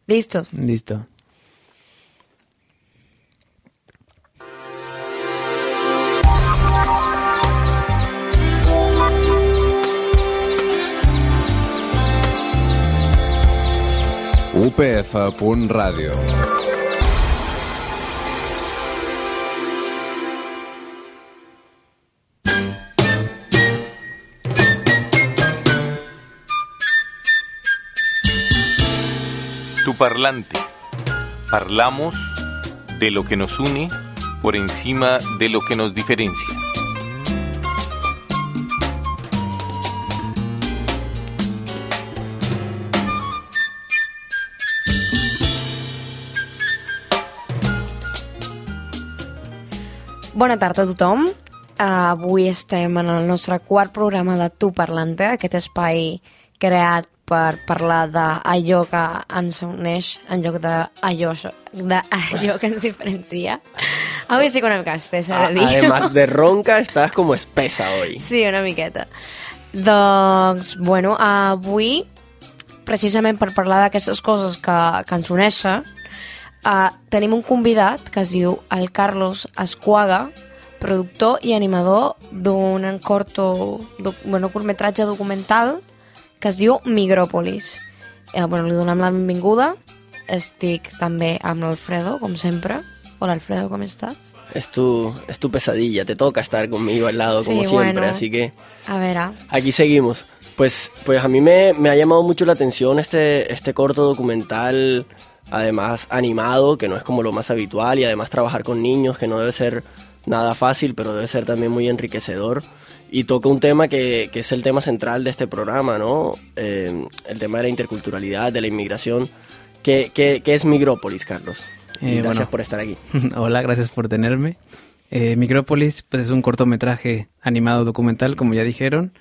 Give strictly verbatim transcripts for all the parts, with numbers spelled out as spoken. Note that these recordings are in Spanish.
¿Listos? Listo. U P F punt ràdio. Tu parlante. Parlamos de lo que nos une por encima de lo que nos diferencia. Bona tarda a tothom. Uh, avui estem en el nostre quart programa de Tu Parlante, aquest espai creat per parlar d'allò que ens uneix en lloc d'allò, d'allò que ens diferencia. Avui sí que una mica espessa, he de dir. Además de ronca, estás como espesa hoy. Sí, una miqueta. Doncs, bueno, avui, precisament per parlar d'aquestes coses que, que ens uneixen, Uh, tenim un convidat que es diu el Carlos Escuaga, productor i animador d'un corto, do, bueno, curtmetratge documental que es diu Migròpolis. Eh, bueno, li donem la benvinguda. Estic també amb l'Alfredo, com sempre. Hola, Alfredo, ¿cómo estás? Es tu, es tu pesadilla, te toca estar conmigo al lado, sí, como siempre, bueno, así que... A ver, ah. Aquí seguimos. Pues, pues a mí me, me ha llamado mucho la atención este, este corto documental, además animado, que no es como lo más habitual, y además trabajar con niños, que no debe ser nada fácil, pero debe ser también muy enriquecedor. Y toca un tema que, que es el tema central de este programa, ¿no? Eh, el tema de la interculturalidad, de la inmigración. ¿Qué, qué, qué es Migròpolis, Carlos? Y Eh, gracias bueno. por estar aquí. Hola, gracias por tenerme. Eh, Migròpolis pues, es un cortometraje animado documental, como ya dijeron,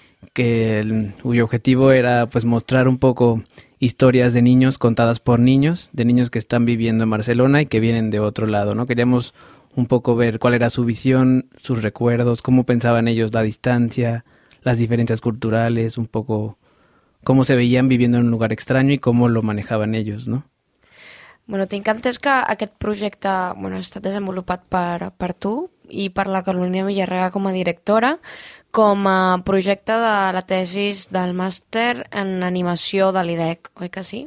que el, cuyo objetivo era pues mostrar un poco historias de niños contadas por niños, de niños que están viviendo en Barcelona y que vienen de otro lado, ¿no? Queríamos un poco ver cuál era su visión, sus recuerdos, cómo pensaban ellos la distancia, las diferencias culturales, un poco cómo se veían viviendo en un lugar extraño y cómo lo manejaban ellos, ¿no? Bueno, tinc entès que aquest projecte bueno, ha estat desenvolupat per, per tu i per la Carolina Villarrega com a directora, com a projecte de la tesis del màster en animació de l'I D E C, oi que sí?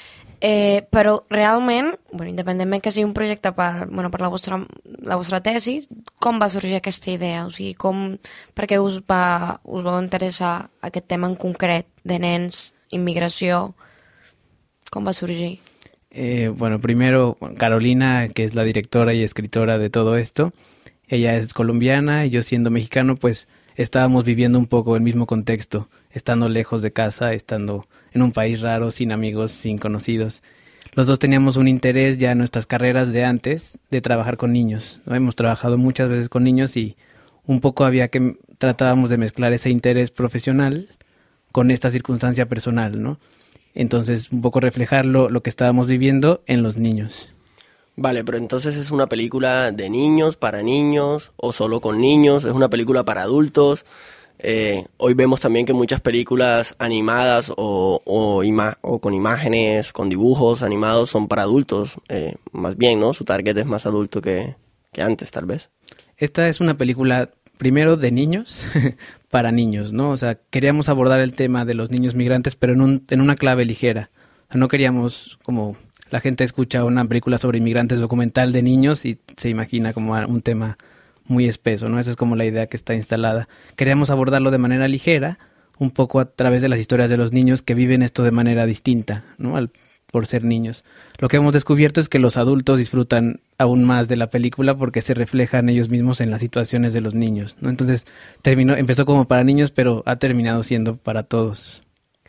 Eh, però realment, bueno, independentment que sigui un projecte per, bueno, per la, vostra, la vostra tesi, com va sorgir aquesta idea? O sigui, com, per què us va, us va interessar aquest tema en concret de nens, immigració? Com va sorgir? Eh, bueno, primero Carolina, que es la directora y escritora de todo esto, ella es colombiana y yo siendo mexicano, pues estábamos viviendo un poco el mismo contexto, estando lejos de casa, estando en un país raro, sin amigos, sin conocidos. Los dos teníamos un interés ya en nuestras carreras de antes de trabajar con niños, ¿no? Hemos trabajado muchas veces con niños y un poco había que tratábamos de mezclar ese interés profesional con esta circunstancia personal, ¿no? Entonces, un poco reflejar lo, lo que estábamos viviendo en los niños. Vale, pero entonces ¿es una película de niños, para niños, o solo con niños? ¿Es una película para adultos? Eh, hoy vemos también que muchas películas animadas o, o, ima- o con imágenes, con dibujos animados son para adultos. Eh, más bien, ¿no? Su target es más adulto que, que antes, tal vez. Esta es una película, primero, de niños, para niños, ¿no? O sea, queríamos abordar el tema de los niños migrantes, pero en, un, en una clave ligera. O sea, no queríamos, como la gente escucha una película sobre inmigrantes documental de niños y se imagina como un tema muy espeso, ¿no? Esa es como la idea que está instalada. Queríamos abordarlo de manera ligera, un poco a través de las historias de los niños que viven esto de manera distinta, ¿no? Al, por ser niños. Lo que hemos descubierto es que los adultos disfrutan aún más de la película porque se reflejan ellos mismos en las situaciones de los niños, ¿no? Entonces terminó, empezó como para niños, pero ha terminado siendo para todos.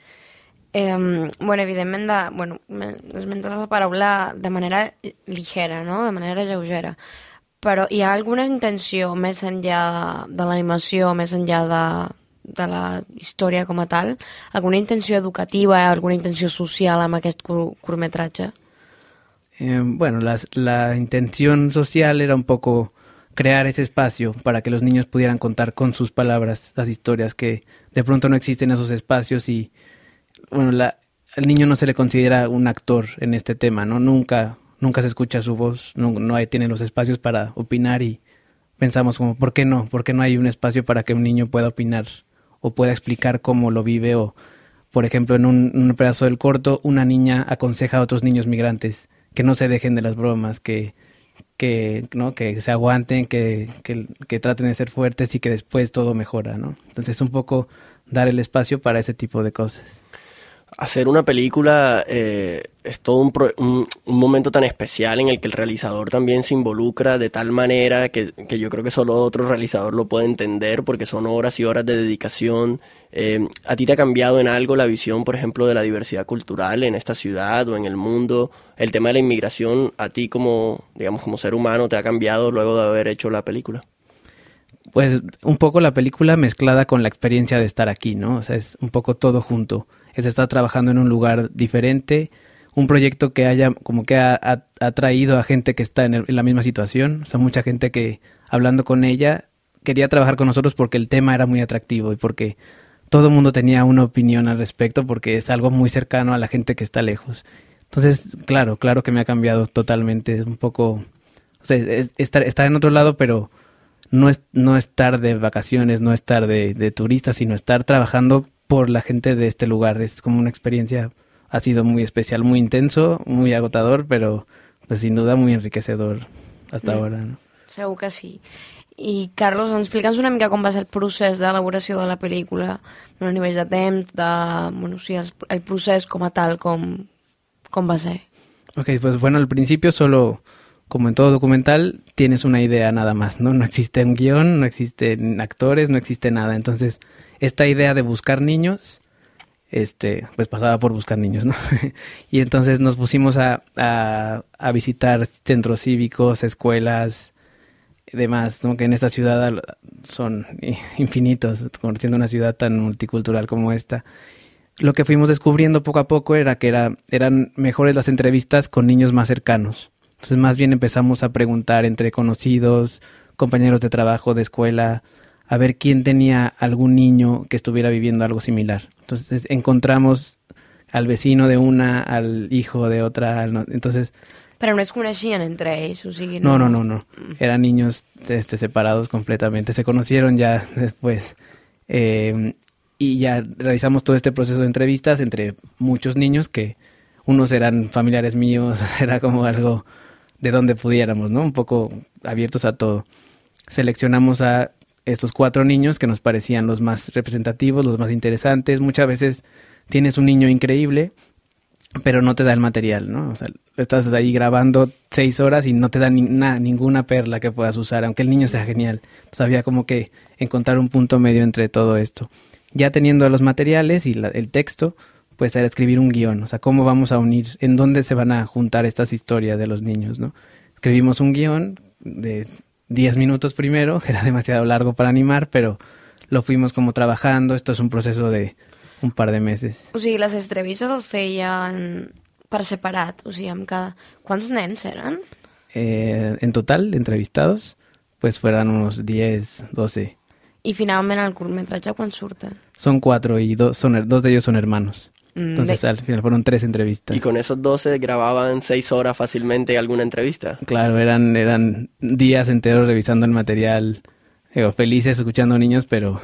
Eh, bueno, evidentment, de, bueno, esmentes la paraula de manera ligera, no? De manera lleugera. Però hi ha alguna intenció més enllà de, de l'animació, més enllà de, de la història com a tal? Alguna intenció educativa, alguna intenció social amb aquest cur curtmetratge? Eh, bueno, las, la intención social era un poco crear ese espacio para que los niños pudieran contar con sus palabras las historias que de pronto no existen esos espacios y bueno, la, al niño no se le considera un actor en este tema, ¿no? Nunca, nunca se escucha su voz, no, no hay, tiene los espacios para opinar y pensamos como, ¿por qué no? ¿Por qué no hay un espacio para que un niño pueda opinar o pueda explicar cómo lo vive? O, por ejemplo, en un, un pedazo del corto, una niña aconseja a otros niños migrantes que no se dejen de las bromas, que, que, ¿no? que se aguanten, que, que, que traten de ser fuertes y que después todo mejora, ¿no? Entonces, un poco dar el espacio para ese tipo de cosas. Hacer una película eh, es todo un, pro, un, un momento tan especial en el que el realizador también se involucra de tal manera que, que yo creo que solo otro realizador lo puede entender, porque son horas y horas de dedicación. Eh, ¿A ti te ha cambiado en algo la visión, por ejemplo, de la diversidad cultural en esta ciudad o en el mundo? El tema de la inmigración, ¿a ti como, digamos, como ser humano te ha cambiado luego de haber hecho la película? Pues un poco la película mezclada con la experiencia de estar aquí, ¿no? O sea, es un poco todo junto. Es estar trabajando en un lugar diferente, un proyecto que haya como que ha, ha, ha traído a gente que está en, el, en la misma situación. O sea, mucha gente que hablando con ella quería trabajar con nosotros porque el tema era muy atractivo y porque todo el mundo tenía una opinión al respecto, porque es algo muy cercano a la gente que está lejos. Entonces, claro, claro que me ha cambiado totalmente. Un poco, o sea, es, estar, estar en otro lado, pero no es no estar de vacaciones, no estar de, de turista, sino estar trabajando por la gente de este lugar. Es como una experiencia, ha sido muy especial, muy intenso, muy agotador, pero pues sin duda muy enriquecedor hasta mm. ahora, no? Segur que sí. I, Carlos, explica'ns una mica com va ser el procés d'elaboració de la pel·lícula, bueno, a nivell de temps, de, bueno, sí, el, el procés com a tal, com, com va ser. Ok, pues bueno, al principio solo, como en todo documental, tienes una idea nada más, ¿no? No existe un guión, no existen actores, no existe nada. Entonces, esta idea de buscar niños, este, pues pasaba por buscar niños, ¿no? Y entonces nos pusimos a, a, a visitar centros cívicos, escuelas, demás, ¿no? Que en esta ciudad son infinitos, siendo una ciudad tan multicultural como esta. Lo que fuimos descubriendo poco a poco era que era, eran mejores las entrevistas con niños más cercanos. Entonces más bien empezamos a preguntar entre conocidos, compañeros de trabajo, de escuela, a ver quién tenía algún niño que estuviera viviendo algo similar. Entonces encontramos al vecino de una, al hijo de otra, al, entonces... Però no es coneixien entre ells, o sigui... No, no, no, no. no. Eran niños este, separados completamente. Se conocieron ya después. Eh, y ya realizamos todo este proceso de entrevistas entre muchos niños que unos eran familiares míos, era como algo de donde pudiéramos, ¿no? Un poco abiertos a todo. Seleccionamos a estos cuatro niños que nos parecían los más representativos, los más interesantes. Muchas veces tienes un niño increíble, pero no te da el material, ¿no? O sea, estás ahí grabando seis horas y no te da ni, nada, ninguna perla que puedas usar, aunque el niño sea genial. Entonces había como que encontrar un punto medio entre todo esto. Ya teniendo los materiales y la, el texto, pues era escribir un guión, o sea, cómo vamos a unir, en dónde se van a juntar estas historias de los niños, ¿no? Escribimos un guión de diez minutos primero, que era demasiado largo para animar, pero lo fuimos como trabajando. Esto es un proceso de un par de meses. O sigui, les entrevistes les feien per separat, o sigui, amb cada... Quants nens eren? Eh, en total, entrevistados, pues fueran unos diez, doce. I finalment el curtmetratge quan surten? Son cuatro y dos, son, dos de ellos son hermanos. Entonces, de... al final fueron tres entrevistas. ¿Y con esos doce grababan seis horas fácilmente alguna entrevista? Claro, eran, eran días enteros revisando el material... Digo, felices escuchando niños, pero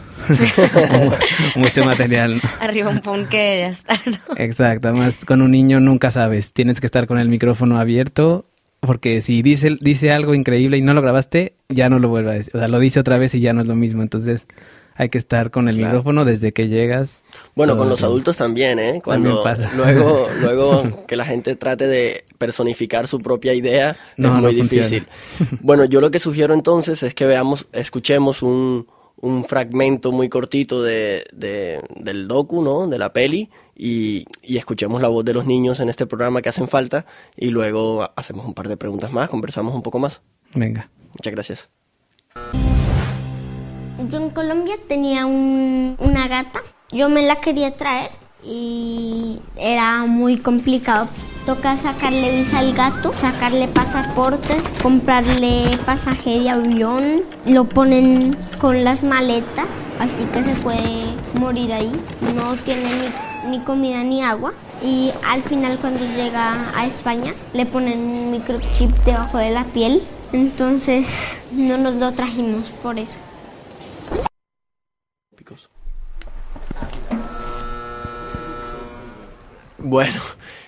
mucho material, ¿no? Arriba un punt que ya está, ¿no? Exacto, además con un niño nunca sabes, tienes que estar con el micrófono abierto, porque si dice, dice algo increíble y no lo grabaste, ya no lo vuelve a decir, o sea, lo dice otra vez y ya no es lo mismo, entonces hay que estar con el claro. micrófono desde que llegas. Bueno, con los tiempo. Adultos también, ¿eh? Cuando también pasa. Luego, luego que la gente trate de personificar su propia idea, no, es muy no difícil. Bueno, yo lo que sugiero entonces es que veamos, escuchemos un, un fragmento muy cortito de, de, del docu, ¿no? De la peli, y, y escuchemos la voz de los niños en este programa que hacen falta, y luego hacemos un par de preguntas más, conversamos un poco más. Venga. Muchas gracias. Yo en Colombia tenía un, una gata, yo me la quería traer y era muy complicado. Toca sacarle visa al gato, sacarle pasaportes, comprarle pasaje de avión, lo ponen con las maletas, así que se puede morir ahí. No tiene ni, ni comida ni agua. y al final cuando llega a España le ponen un microchip debajo de la piel, entonces no nos lo trajimos por eso. Bueno,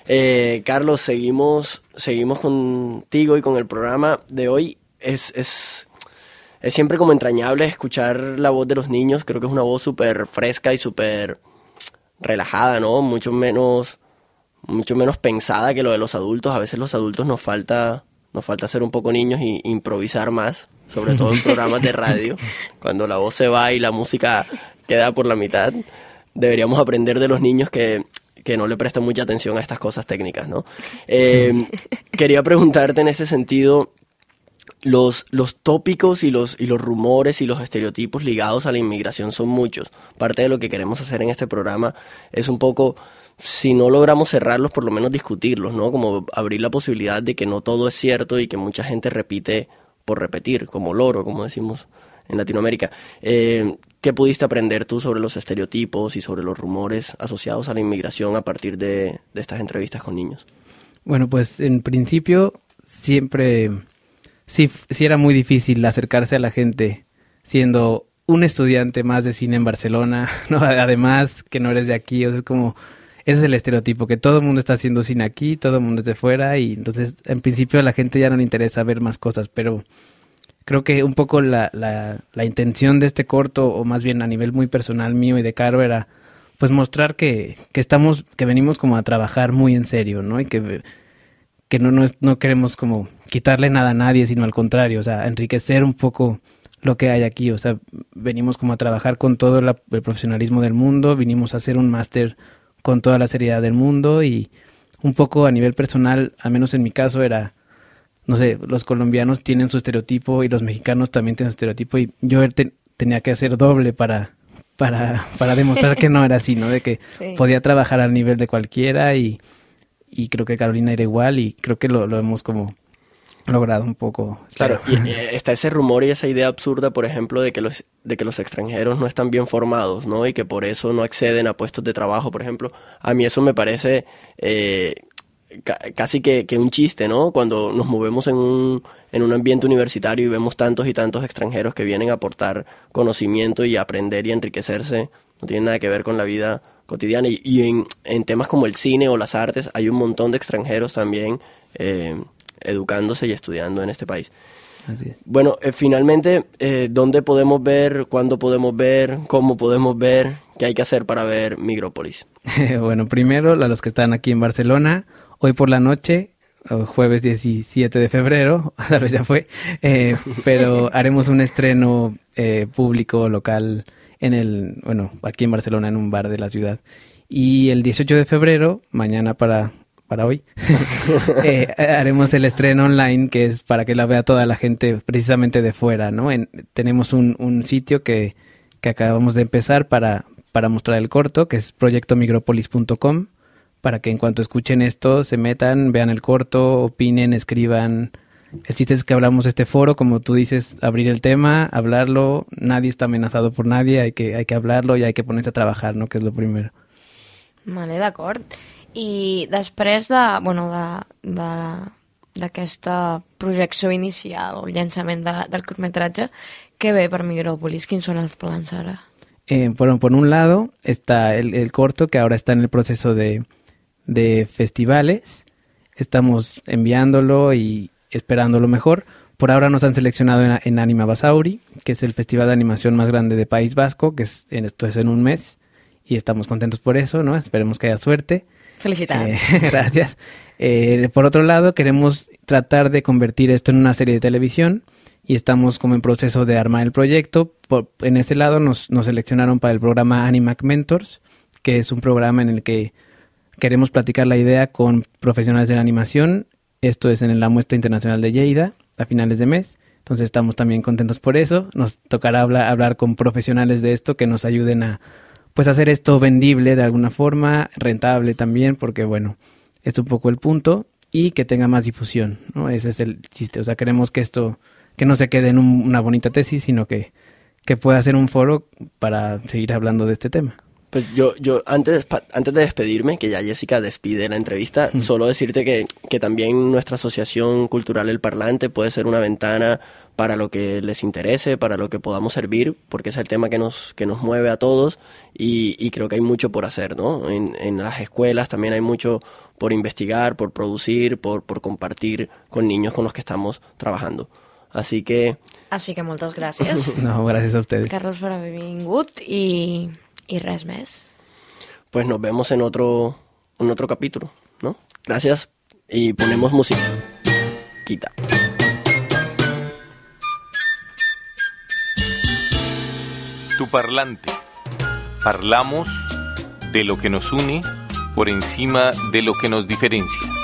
eh, Carlos, seguimos, seguimos contigo y con el programa de hoy. Es, es, es siempre como entrañable escuchar la voz de los niños. Creo que es una voz súper fresca y súper relajada, ¿no? Mucho menos, mucho menos pensada que lo de los adultos. A veces los adultos nos falta, nos falta ser un poco niños y improvisar más, sobre todo en programas de radio. Cuando la voz se va y la música queda por la mitad, deberíamos aprender de los niños que... que no le prestan mucha atención a estas cosas técnicas, ¿no? Eh, quería preguntarte en ese sentido, los, los tópicos y los, y los rumores y los estereotipos ligados a la inmigración son muchos. Parte de lo que queremos hacer en este programa es un poco, si no logramos cerrarlos, por lo menos discutirlos, ¿no? Como abrir la posibilidad de que no todo es cierto y que mucha gente repite por repetir, como loro, como decimos en Latinoamérica. Eh, ¿Qué pudiste aprender tú sobre los estereotipos y sobre los rumores asociados a la inmigración a partir de, de estas entrevistas con niños? Bueno, pues en principio siempre sí, sí era muy difícil acercarse a la gente siendo un estudiante más de cine en Barcelona, ¿no? Además que no eres de aquí, o sea, es como, ese es el estereotipo, que todo el mundo está haciendo cine aquí, todo el mundo es de fuera, y entonces en principio a la gente ya no le interesa ver más cosas, pero creo que un poco la, la, la intención de este corto, o más bien a nivel muy personal mío y de Caro, era pues mostrar que, que estamos, que venimos como a trabajar muy en serio, ¿no? Y que, que no, no, es, no queremos como quitarle nada a nadie, sino al contrario, o sea, enriquecer un poco lo que hay aquí. O sea, venimos como a trabajar con todo la, el profesionalismo del mundo, vinimos a hacer un máster con toda la seriedad del mundo, y un poco a nivel personal, al menos en mi caso, era... no sé, los colombianos tienen su estereotipo y los mexicanos también tienen su estereotipo, y yo te, tenía que hacer doble para, para, para demostrar que no era así, ¿no? De que sí, podía trabajar al nivel de cualquiera, y, y creo que Carolina era igual, y creo que lo, lo hemos como logrado un poco. Claro, y, y está ese rumor y esa idea absurda, por ejemplo, de que los de que los extranjeros no están bien formados, ¿no? Y que por eso no acceden a puestos de trabajo, por ejemplo. A mí eso me parece... Eh, casi que, que un chiste, ¿no? Cuando nos movemos en un, en un ambiente universitario y vemos tantos y tantos extranjeros que vienen a aportar conocimiento y a aprender y enriquecerse, no tiene nada que ver con la vida cotidiana. Y, y en, en temas como el cine o las artes hay un montón de extranjeros también eh, educándose y estudiando en este país. Así es. Bueno, eh, finalmente, eh, ¿dónde podemos ver, cuándo podemos ver, cómo podemos ver, qué hay que hacer para ver Migrópolis? Bueno, primero, a los que están aquí en Barcelona, hoy por la noche, jueves diecisiete de febrero, tal vez ya fue, eh, pero haremos un estreno eh, público local en el, bueno, aquí en Barcelona, en un bar de la ciudad. Y el dieciocho de febrero, mañana para, para hoy, eh, haremos el estreno online, que es para que la vea toda la gente precisamente de fuera, ¿no? En, tenemos un, un sitio que, que acabamos de empezar para, para mostrar el corto, que es proyecto migrópolis punto com, para que en cuanto escuchen esto se metan, vean el corto, opinen, escriban. El chiste es que hablamos de este foro, como tú dices, abrir el tema, hablarlo. Nadie está amenazado por nadie, hay que, hay que hablarlo y hay que ponerse a trabajar, ¿no? Que és lo primero. Vale, d'acord. I després de, bueno, de, de, d'aquesta projecció inicial, el llançament de, del curtmetratge, què ve per Migrópolis? Quins són els plans ara? Eh, por, por un lado está el, el corto, que ahora está en el proceso de, de festivales. Estamos enviándolo y esperando lo mejor. Por ahora nos han seleccionado en, en Anima Basauri, que es el festival de animación más grande de País Vasco, que es en, esto es en un mes, y estamos contentos por eso, ¿no? Esperemos que haya suerte. Felicidades. Eh, gracias. Eh, por otro lado, queremos tratar de convertir esto en una serie de televisión, y estamos como en proceso de armar el proyecto. Por, en ese lado nos, nos seleccionaron para el programa Animac Mentors, que es un programa en el que queremos platicar la idea con profesionales de la animación. Esto es en la Muestra Internacional de Lleida, a finales de mes. Entonces estamos también contentos por eso. Nos tocará hablar, hablar con profesionales de esto que nos ayuden a pues hacer esto vendible de alguna forma, rentable también, porque bueno, es un poco el punto, y que tenga más difusión, ¿no? Ese es el chiste. O sea, queremos que esto, que no se quede en un, una bonita tesis, sino que, que pueda ser un foro para seguir hablando de este tema. Pues yo, yo antes, antes de despedirme, que ya Jessica despide la entrevista, mm. solo decirte que, que también nuestra Asociación Cultural El Parlante puede ser una ventana para lo que les interese, para lo que podamos servir, porque es el tema que nos, que nos mueve a todos y, y creo que hay mucho por hacer, ¿no? En, en las escuelas también hay mucho por investigar, por producir, por, por compartir con niños con los que estamos trabajando. Así que... Así que moltes gràcies. No, gracias a ustedes. Carlos, per haver vingut i... Y res més. Pues nos vemos en otro, en otro capítulo, ¿no? Gracias y ponemos música. Quita. Tu parlante. Parlamos de lo que nos une por encima de lo que nos diferencia.